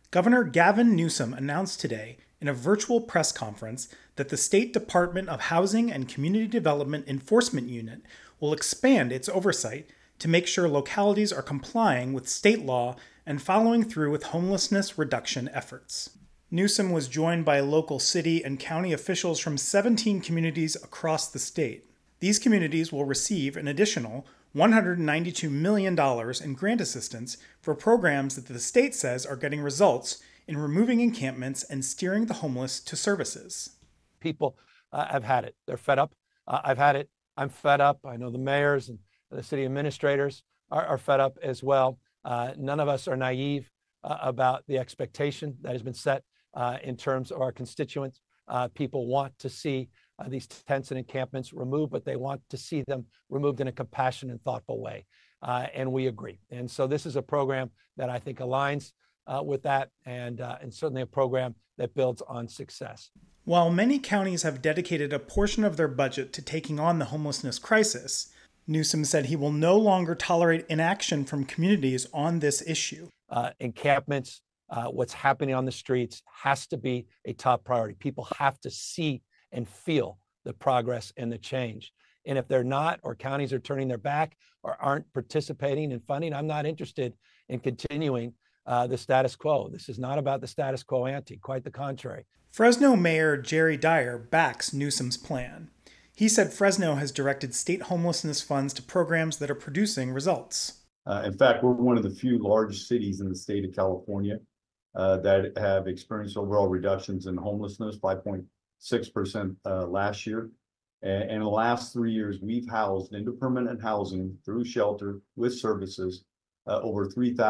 Governor Gavin Newsom announced today in a virtual press conference that the State Department of Housing and Community Development Enforcement Unit will expand its oversight to make sure localities are complying with state law and following through with homelessness reduction efforts. Newsom was joined by local city and county officials from 17 communities across the state. These communities will receive an additional $192 million in grant assistance for programs that the state says are getting results in removing encampments and steering the homeless to services. People have had it. They're fed up. I've had it. I'm fed up. I know the mayors and the city administrators are fed up as well. None of us are naive about the expectation that has been set in terms of our constituents. People want to see these tents and encampments removed, but they want to see them removed in a compassionate and thoughtful way. And we agree. And so this is a program that I think aligns with that and certainly a program that builds on success. While many counties have dedicated a portion of their budget to taking on the homelessness crisis, Newsom said he will no longer tolerate inaction from communities on this issue. Encampments, what's happening on the streets has to be a top priority. People have to see and feel the progress and the change. And if they're not, or counties are turning their back or aren't participating in funding, I'm not interested in continuing the status quo. This is not about the status quo ante, quite the contrary. Fresno Mayor Jerry Dyer backs Newsom's plan. He said Fresno has directed state homelessness funds to programs that are producing results. In fact, we're one of the few large cities in the state of California that have experienced overall reductions in homelessness, 5.6% last year. And in the last 3 years, we've housed into permanent housing through shelter with services over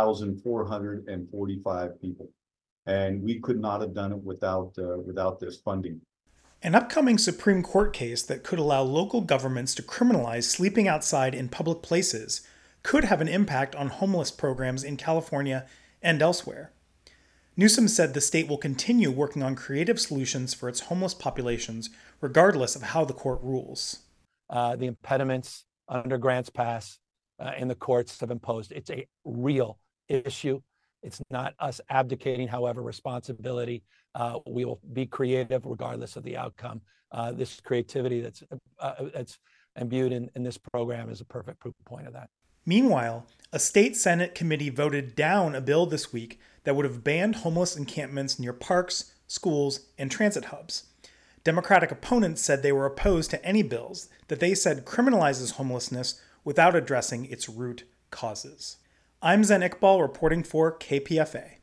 3,445 people. And we could not have done it without this funding. An upcoming Supreme Court case that could allow local governments to criminalize sleeping outside in public places could have an impact on homeless programs in California and elsewhere. Newsom said the state will continue working on creative solutions for its homeless populations, regardless of how the court rules. The impediments under Grants Pass and the courts have imposed, it's a real issue. It's not us abdicating, however, responsibility. We will be creative regardless of the outcome. This creativity that's imbued in this program is a perfect proof point of that. Meanwhile, a state Senate committee voted down a bill this week that would have banned homeless encampments near parks, schools, and transit hubs. Democratic opponents said they were opposed to any bills that they said criminalizes homelessness without addressing its root causes. I'm Zen Iqbal reporting for KPFA.